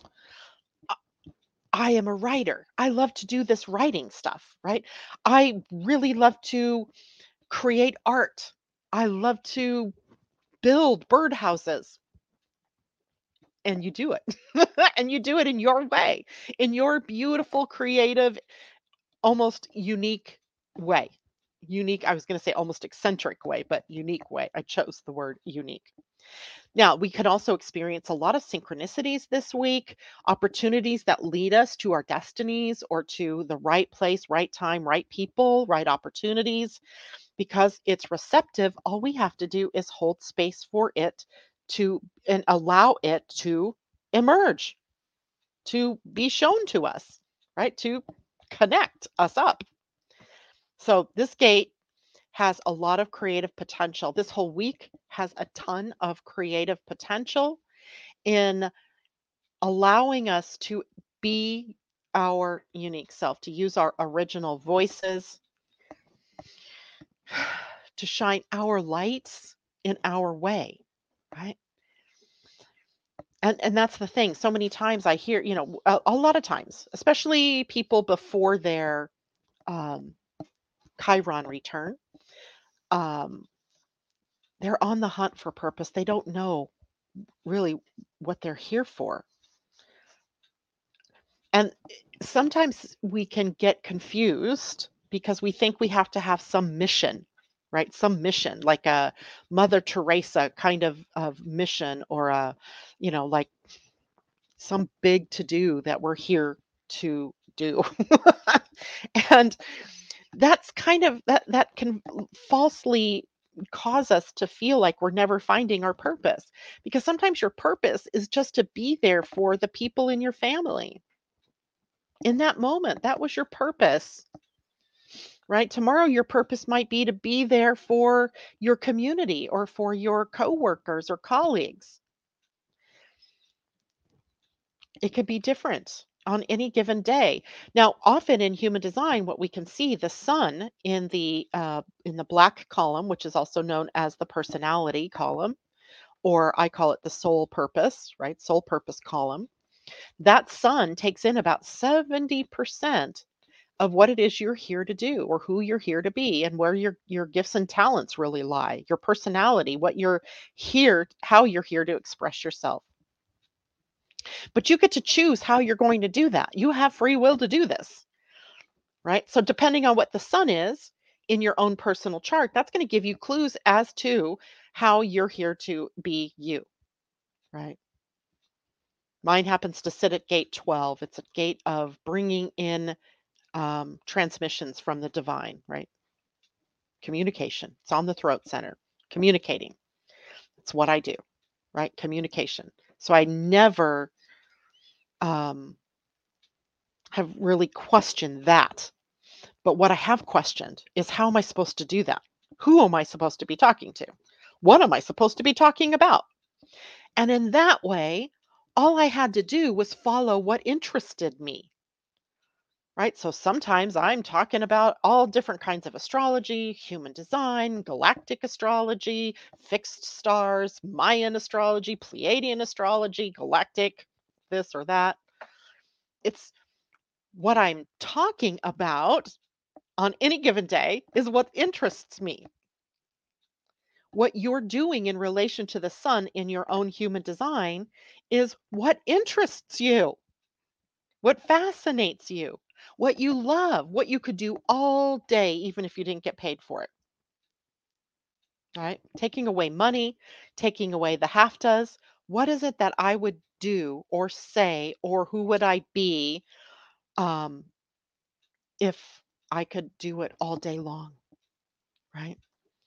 I am a writer. I love to do this writing stuff, right? I really love to create art. I love to build birdhouses. And you do it. And you do it in your way, in your beautiful, creative, almost unique way. Unique, I was going to say almost eccentric way, but unique way. I chose the word unique. Now, we could also experience a lot of synchronicities this week, opportunities that lead us to our destinies or to the right place, right time, right people, right opportunities. Because it's receptive, all we have to do is hold space for it to and allow it to emerge, to be shown to us, right? To connect us up. So this gate has a lot of creative potential. This whole week has a ton of creative potential in allowing us to be our unique self, to use our original voices, to shine our lights in our way, right? And that's the thing. So many times I hear, a lot of times, especially people before their um, Chiron return, um, they're on the hunt for purpose. They don't know really what they're here for. And sometimes we can get confused because we think we have to have some mission, right? Some mission, like a Mother Teresa kind of mission, or like some big to do that we're here to do. And that's kind of that can falsely cause us to feel like we're never finding our purpose, because sometimes your purpose is just to be there for the people in your family in that moment. That was your purpose, right? Tomorrow, your purpose might be to be there for your community or for your coworkers or colleagues. It could be different on any given day. Now, often in human design, what we can see, the sun in the black column, which is also known as the personality column, or I call it the soul purpose, right? Soul purpose column. That sun takes in about 70% of what it is you're here to do, or who you're here to be, and where your gifts and talents really lie, your personality, what you're here, how you're here to express yourself. But you get to choose how you're going to do that. You have free will to do this, right? So depending on what the sun is in your own personal chart, that's going to give you clues as to how you're here to be you, right? Mine happens to sit at gate 12. It's a gate of bringing in transmissions from the divine, right? Communication. It's on the throat center. Communicating. It's what I do, right? Communication. So I never um, have really questioned that. But what I have questioned is, how am I supposed to do that? Who am I supposed to be talking to? What am I supposed to be talking about? And in that way, all I had to do was follow what interested me, right? So sometimes I'm talking about all different kinds of astrology, human design, galactic astrology, fixed stars, Mayan astrology, Pleiadian astrology, galactic, this or that. It's what I'm talking about on any given day is what interests me. What you're doing in relation to the sun in your own human design is what interests you, what fascinates you, what you love, what you could do all day, even if you didn't get paid for it, right? Taking away money, taking away the half does. What is it that I would do or say, or who would I be um, if I could do it all day long, right?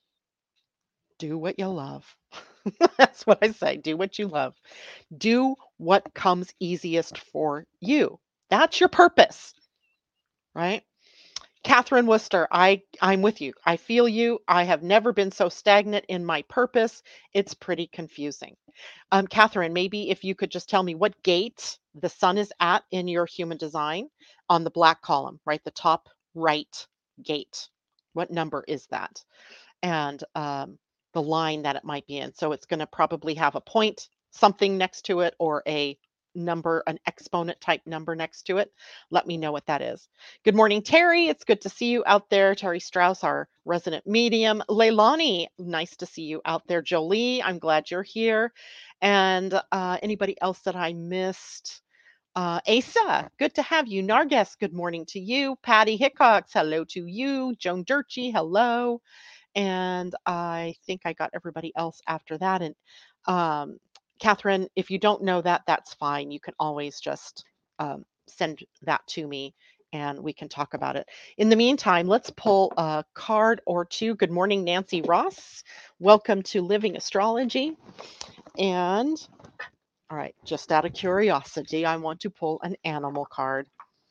Do what you love. That's what I say. Do what you love. Do what comes easiest for you. That's your purpose, right? Catherine Worcester, I'm with you. I feel you. I have never been so stagnant in my purpose. It's pretty confusing. Catherine, maybe if you could just tell me what gate the sun is at in your human design on the black column, right? The top right gate. What number is that? And the line that it might be in. So it's going to probably have a point something next to it, or a number, an exponent type number next to it. Let me know what that is. Good morning, Terry. It's good to see you out there. Terry Strauss, our resident medium. Leilani, nice to see you out there. Jolie, I'm glad you're here. And anybody else that I missed? Asa, good to have you. Narges, good morning to you. Patty Hickox, hello to you. Joan Durchie, hello. And I think I got everybody else after that. And um, Catherine, if you don't know that, that's fine. You can always just send that to me and we can talk about it. In the meantime, let's pull a card or two. Good morning, Nancy Ross. Welcome to Living Astrology. And all right, just out of curiosity, I want to pull an animal card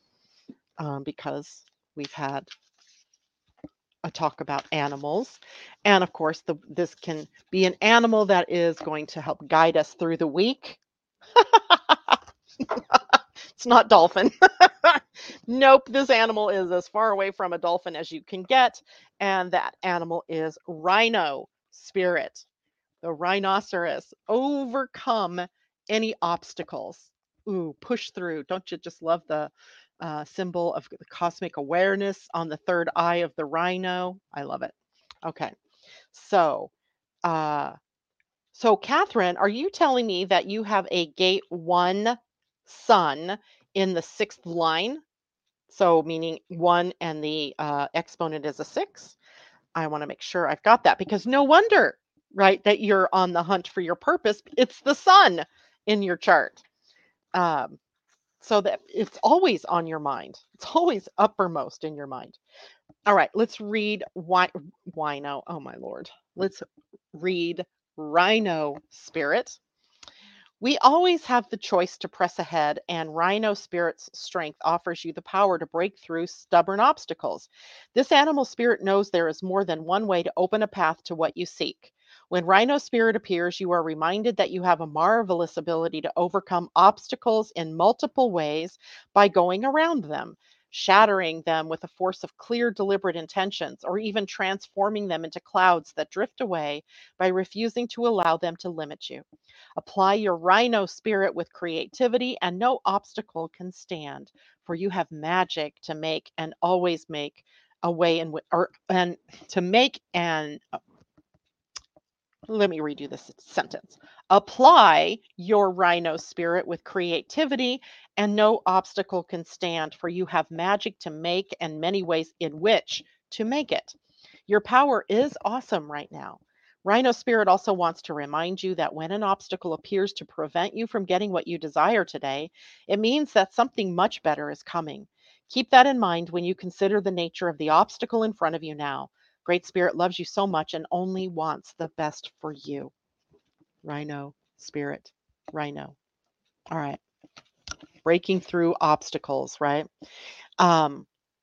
because we've had a talk about animals. And of course, this can be an animal that is going to help guide us through the week. It's not dolphin. Nope, this animal is as far away from a dolphin as you can get. And that animal is rhino spirit. The rhinoceros. Overcome any obstacles. Ooh, push through. Don't you just love the symbol of the cosmic awareness on the third eye of the rhino? I love it. Okay, so uh, so Catherine, are you telling me that you have a gate one sun in the sixth line? So meaning one and the exponent is a six? I want to make sure I've got that, because no wonder, right, that you're on the hunt for your purpose. It's the sun in your chart. Um, so that it's always on your mind. It's always uppermost in your mind. All right, let's read Wino. Oh my lord. Let's read Rhino Spirit. We always have the choice to press ahead, and Rhino Spirit's strength offers you the power to break through stubborn obstacles. This animal spirit knows there is more than one way to open a path to what you seek. When Rhino Spirit appears, you are reminded that you have a marvelous ability to overcome obstacles in multiple ways by going around them, shattering them with a force of clear, deliberate intentions, or even transforming them into clouds that drift away by refusing to allow them to limit you. Apply your rhino spirit with creativity, and no obstacle can stand, for you have magic to make and always make a way in which, or and to make and let me redo this sentence. Apply your rhino spirit with creativity, and no obstacle can stand, for you have magic to make and many ways in which to make it. Your power is awesome right now. Rhino Spirit also wants to remind you that when an obstacle appears to prevent you from getting what you desire today, it means that something much better is coming. Keep that in mind when you consider the nature of the obstacle in front of you now. Great Spirit loves you so much and only wants the best for you. Rhino Spirit, Rhino. All right. Breaking through obstacles, right? Um,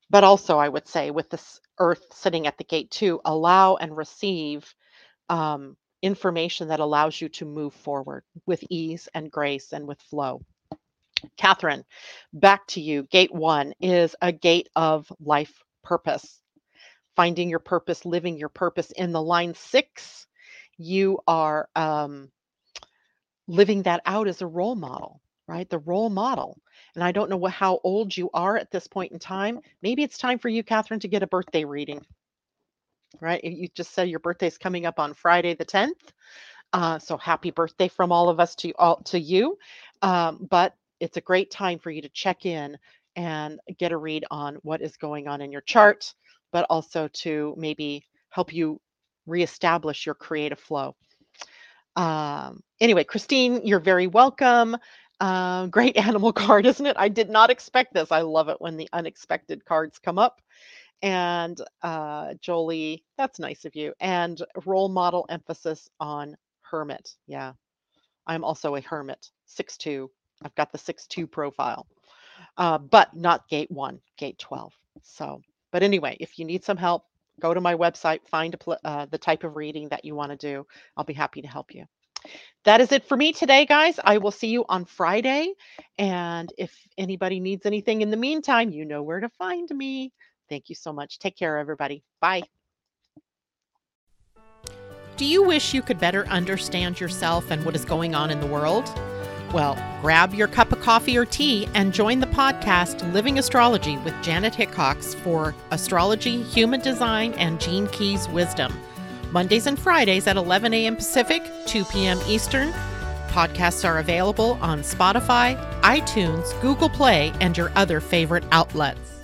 But also, I would say with this Earth sitting at the gate too, allow and receive information that allows you to move forward with ease and grace and with flow. Catherine, back to you. Gate 1 is a gate of life purpose, finding your purpose, living your purpose. In the line 6, you are living that out as a role model, right? The role model. And I don't know how old you are at this point in time. Maybe it's time for you, Catherine, to get a birthday reading, right? You just said your birthday's coming up on Friday the 10th. So happy birthday from all of us to you. But it's a great time for you to check in and get a read on what is going on in your chart, but also to maybe help you reestablish your creative flow. Anyway, Christine, you're very welcome. Great animal card, isn't it? I did not expect this. I love it when the unexpected cards come up. And Jolie, that's nice of you. And role model emphasis on hermit. Yeah, I'm also a hermit, 6'2". I've got the 6'2" profile, but not gate 1, gate 12. So, but anyway, if you need some help, go to my website, find the type of reading that you want to do. I'll be happy to help you. That is it for me today, guys. I will see you on Friday. And if anybody needs anything in the meantime, you know where to find me. Thank you so much. Take care, everybody. Bye. Do you wish you could better understand yourself and what is going on in the world? Well, grab your cup of coffee or tea and join the podcast Living Astrology with Janet Hickox for astrology, human design, and Gene Keys wisdom. Mondays and Fridays at 11 a.m. Pacific, 2 p.m. Eastern. Podcasts are available on Spotify, iTunes, Google Play, and your other favorite outlets.